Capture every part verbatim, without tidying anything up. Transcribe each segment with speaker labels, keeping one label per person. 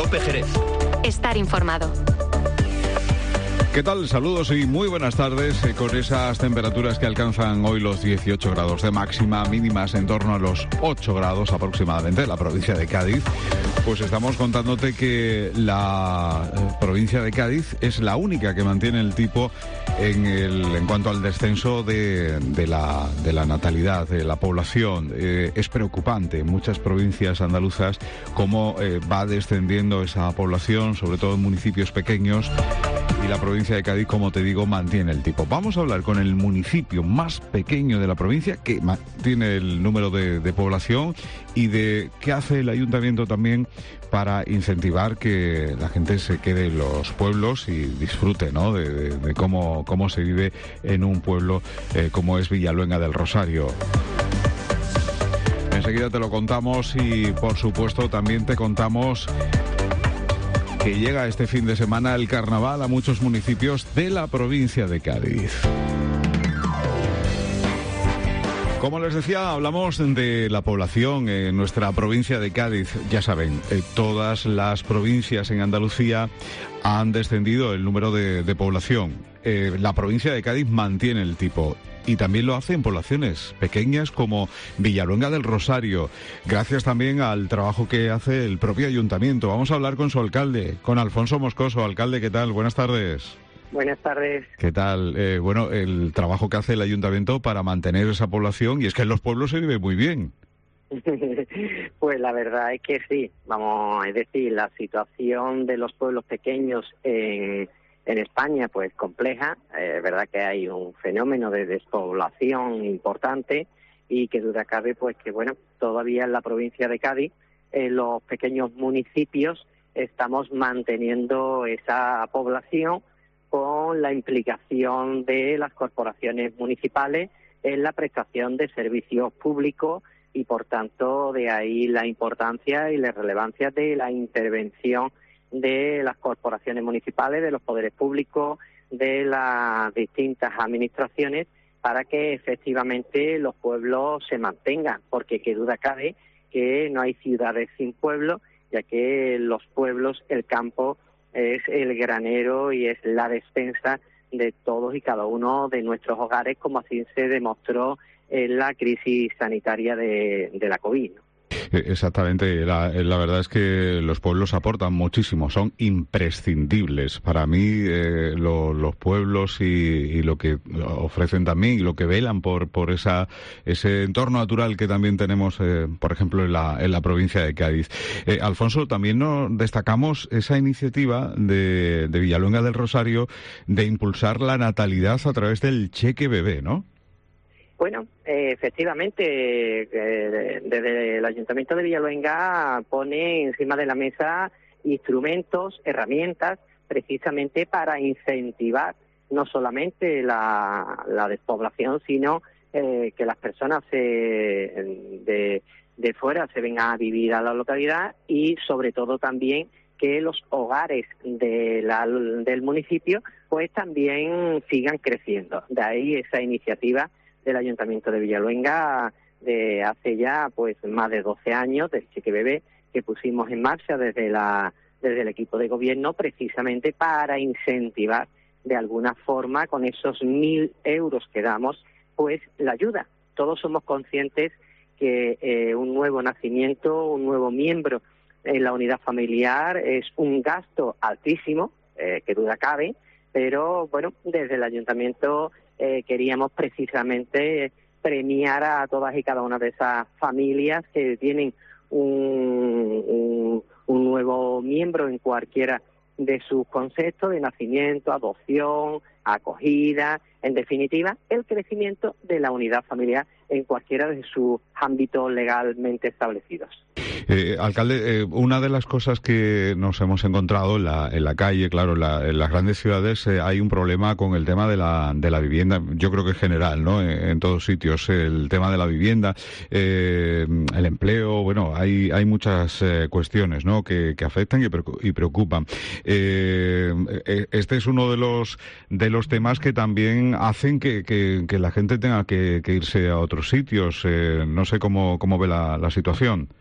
Speaker 1: COPE Jerez.
Speaker 2: Estar informado.
Speaker 3: ¿Qué tal? Saludos y muy buenas tardes. Eh, con esas temperaturas que alcanzan hoy los dieciocho grados de máxima, mínimas en torno a los ocho grados aproximadamente en la provincia de Cádiz, pues estamos contándote que la eh, provincia de Cádiz es la única que mantiene el tipo en, el, en cuanto al descenso de, de, la, de la natalidad, de la población. Eh, es preocupante en muchas provincias andaluzas cómo eh, va descendiendo esa población, sobre todo en municipios pequeños. Y la provincia de Cádiz, como te digo, mantiene el tipo. Vamos a hablar con el municipio más pequeño de la provincia, que mantiene el número de, de población, y de qué hace el ayuntamiento también para incentivar que la gente se quede en los pueblos y disfrute, ¿no?, de, de, de cómo, cómo se vive en un pueblo eh, como es Villaluenga del Rosario. Enseguida te lo contamos y, por supuesto, también te contamos que llega este fin de semana el carnaval a muchos municipios de la provincia de Cádiz. Como les decía, hablamos de la población en nuestra provincia de Cádiz. Ya saben, eh, todas las provincias en Andalucía han descendido el número de, de población. Eh, la provincia de Cádiz mantiene el tipo. Y también lo hace en poblaciones pequeñas como Villaluenga del Rosario, gracias también al trabajo que hace el propio ayuntamiento. Vamos a hablar con su alcalde, con Alfonso Moscoso. Alcalde, ¿qué tal? Buenas tardes.
Speaker 4: Buenas tardes.
Speaker 3: ¿Qué tal? Eh, bueno, el trabajo que hace el ayuntamiento para mantener esa población, y es que en los pueblos se vive muy bien.
Speaker 4: Pues la verdad es que sí, vamos, es decir, la situación de los pueblos pequeños en... En España, pues compleja, es eh, verdad que hay un fenómeno de despoblación importante y que duda cabe, pues que bueno, todavía en la provincia de Cádiz, en los pequeños municipios, estamos manteniendo esa población con la implicación de las corporaciones municipales en la prestación de servicios públicos y, por tanto, de ahí la importancia y la relevancia de la intervención de las corporaciones municipales, de los poderes públicos, de las distintas administraciones, para que efectivamente los pueblos se mantengan, porque qué duda cabe que no hay ciudades sin pueblos, ya que los pueblos, el campo, es el granero y es la despensa de todos y cada uno de nuestros hogares, como así se demostró en la crisis sanitaria de, de la COVID, ¿no?
Speaker 3: Exactamente, la, la verdad es que los pueblos aportan muchísimo, son imprescindibles. Para mí, eh, lo, los pueblos y, y lo que ofrecen también, y lo que velan por por esa ese entorno natural que también tenemos, eh, por ejemplo, en la, en la provincia de Cádiz. Eh, Alfonso, también nos destacamos esa iniciativa de, de Villaluenga del Rosario de impulsar la natalidad a través del cheque bebé, ¿no?
Speaker 4: Bueno, eh, efectivamente, eh, desde el Ayuntamiento de Villaluenga pone encima de la mesa instrumentos, herramientas, precisamente para incentivar no solamente la, la despoblación, sino eh, que las personas se, de, de fuera se vengan a vivir a la localidad, y sobre todo también que los hogares de la, del municipio pues también sigan creciendo. De ahí esa iniciativa del Ayuntamiento de Villaluenga de hace ya pues más de doce años, del cheque bebé, que pusimos en marcha desde la desde el equipo de gobierno, precisamente para incentivar de alguna forma con esos mil euros que damos, pues la ayuda. Todos somos conscientes que eh, un nuevo nacimiento, un nuevo miembro en la unidad familiar es un gasto altísimo, eh, que duda cabe, pero bueno, desde el Ayuntamiento Eh, queríamos precisamente premiar a todas y cada una de esas familias que tienen un, un, un nuevo miembro en cualquiera de sus conceptos de nacimiento, adopción, acogida, en definitiva, el crecimiento de la unidad familiar en cualquiera de sus ámbitos legalmente establecidos.
Speaker 3: Eh, alcalde, eh, una de las cosas que nos hemos encontrado en la, en la calle, claro, en, la, en las grandes ciudades eh, hay un problema con el tema de la, de la vivienda, yo creo que es general, ¿no?, en, en todos sitios, el tema de la vivienda, eh, el empleo, bueno, hay, hay muchas eh, cuestiones, ¿no?, que, que afectan y, y preocupan. Eh, este es uno de los, de los temas que también hacen que, que, que la gente tenga que, que irse a otros sitios. Eh, no sé cómo, cómo ve la, la situación.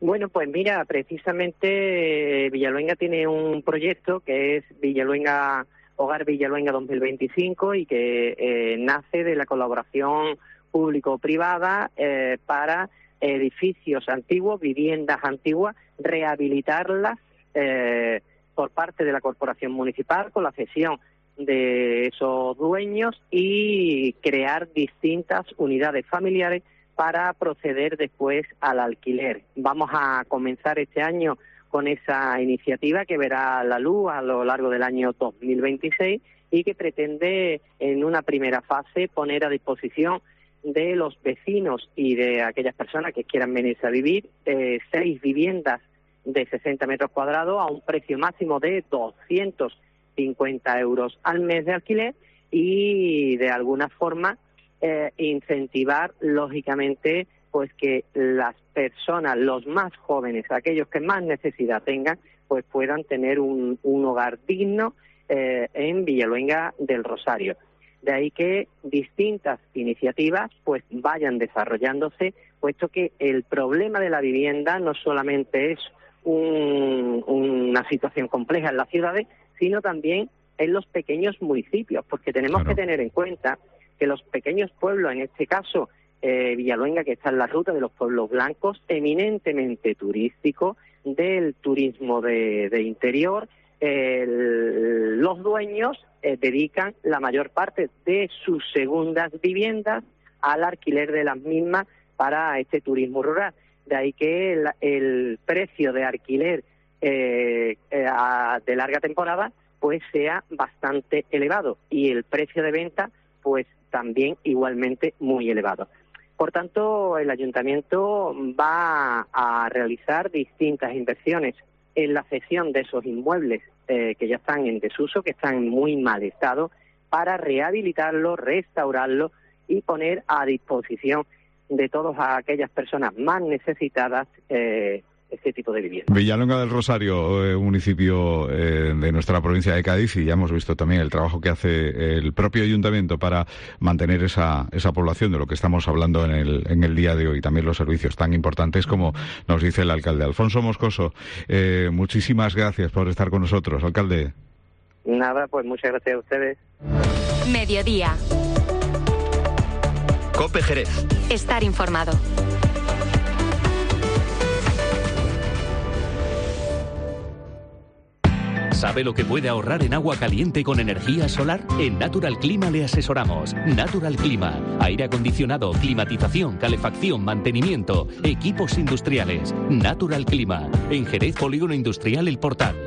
Speaker 4: Bueno, pues mira, precisamente eh, Villaluenga tiene un proyecto que es Villaluenga Hogar Villaluenga dos mil veinticinco y que eh, nace de la colaboración público-privada eh, para edificios antiguos, viviendas antiguas, rehabilitarlas eh, por parte de la Corporación Municipal con la cesión de esos dueños y crear distintas unidades familiares para proceder después al alquiler. Vamos a comenzar este año con esa iniciativa que verá la luz a lo largo del año dos mil veintiséis y que pretende en una primera fase poner a disposición de los vecinos y de aquellas personas que quieran venirse a vivir eh, seis viviendas de sesenta metros cuadrados a un precio máximo de doscientos cincuenta euros al mes de alquiler y de alguna forma eh, incentivar lógicamente pues que las personas, los más jóvenes, aquellos que más necesidad tengan, pues puedan tener un, un hogar digno eh, en Villaluenga del Rosario. De ahí que distintas iniciativas pues vayan desarrollándose, puesto que el problema de la vivienda no solamente es un, una situación compleja en las ciudades, sino también en los pequeños municipios, porque tenemos claro. que tener en cuenta que los pequeños pueblos, en este caso eh, Villaluenga, que está en la ruta de los pueblos blancos, eminentemente turístico, del turismo de, de interior, el, los dueños eh, dedican la mayor parte de sus segundas viviendas al alquiler de las mismas para este turismo rural. De ahí que el, el precio de alquiler eh, eh, a, de larga temporada pues sea bastante elevado y el precio de venta pues también igualmente muy elevado. Por tanto, el ayuntamiento va a realizar distintas inversiones en la cesión de esos inmuebles eh, que ya están en desuso, que están en muy mal estado, para rehabilitarlos, restaurarlos y poner a disposición de todas aquellas personas más necesitadas eh, este tipo de vivienda.
Speaker 3: Villaluenga del Rosario, eh, un municipio eh, de nuestra provincia de Cádiz, y ya hemos visto también el trabajo que hace el propio ayuntamiento para mantener esa esa población de lo que estamos hablando en el en el día de hoy, también los servicios tan importantes como nos dice el alcalde Alfonso Moscoso. Eh, muchísimas gracias por estar con nosotros, alcalde.
Speaker 4: Nada, pues muchas gracias a ustedes.
Speaker 2: Mediodía.
Speaker 1: COPE Jerez.
Speaker 2: Estar informado.
Speaker 1: ¿Sabe lo que puede ahorrar en agua caliente con energía solar? En Natural Clima le asesoramos. Natural Clima. Aire acondicionado, climatización, calefacción, mantenimiento, equipos industriales. Natural Clima. En Jerez, Polígono Industrial El Portal.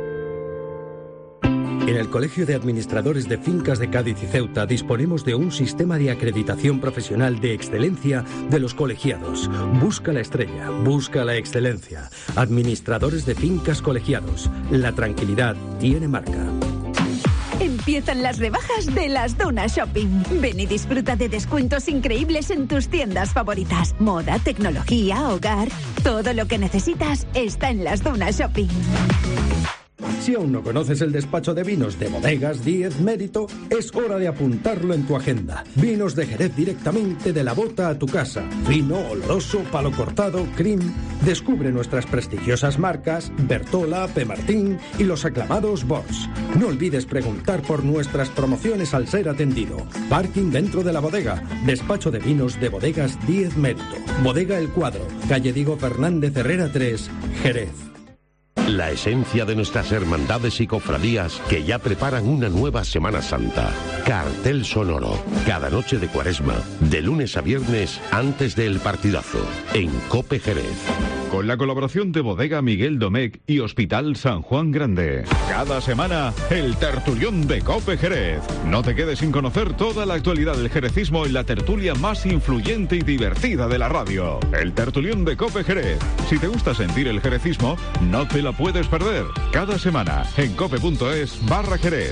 Speaker 5: En el Colegio de Administradores de Fincas de Cádiz y Ceuta disponemos de un sistema de acreditación profesional de excelencia de los colegiados. Busca la estrella, busca la excelencia. Administradores de Fincas Colegiados. La tranquilidad tiene marca.
Speaker 6: Empiezan las rebajas de Las Dunas Shopping. Ven y disfruta de descuentos increíbles en tus tiendas favoritas. Moda, tecnología, hogar. Todo lo que necesitas está en Las Dunas Shopping.
Speaker 5: Si aún no conoces el despacho de vinos de Bodegas Díez Mérito, es hora de apuntarlo en tu agenda. Vinos de Jerez directamente de la bota a tu casa. Fino, oloroso, palo cortado, cream. Descubre nuestras prestigiosas marcas Bertola, P. Martín y los aclamados Bosch. No olvides preguntar por nuestras promociones al ser atendido. Parking dentro de la bodega. Despacho de vinos de Bodegas Díez Mérito. Bodega El Cuadro. Calle Diego Fernández Herrera tres, Jerez.
Speaker 7: La esencia de nuestras hermandades y cofradías que ya preparan una nueva Semana Santa. Cartel sonoro. Cada noche de Cuaresma, de lunes a viernes, antes del partidazo. En COPE Jerez.
Speaker 3: Con la colaboración de Bodega Miguel Domecq y Hospital San Juan Grande. Cada semana, el tertulión de COPE Jerez. No te quedes sin conocer toda la actualidad del jerecismo en la tertulia más influyente y divertida de la radio. El tertulión de COPE Jerez. Si te gusta sentir el jerecismo, no te la puedes perder. Cada semana, en cope.es barra Jerez.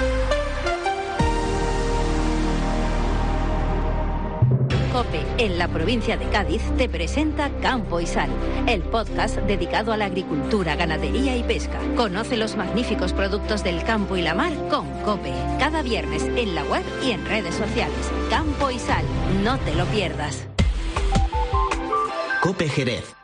Speaker 8: COPE, en la provincia de Cádiz, te presenta Campo y Sal, el podcast dedicado a la agricultura, ganadería y pesca. Conoce los magníficos productos del campo y la mar con COPE. Cada viernes en la web y en redes sociales. Campo y Sal, no te lo pierdas.
Speaker 9: COPE Jerez.